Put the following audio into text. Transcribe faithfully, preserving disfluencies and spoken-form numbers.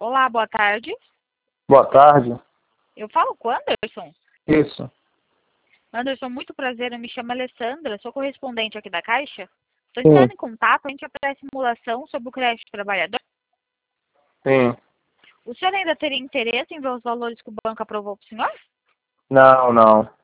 Olá, boa tarde. Boa tarde. Eu falo com o Anderson? Isso. Anderson, muito prazer, eu me chamo Alessandra, sou correspondente aqui da Caixa. Estou Sim. entrando em contato, a gente oferece simulação sobre o crédito trabalhador. Sim. O senhor ainda teria interesse em ver os valores que o banco aprovou para o senhor? Não, não.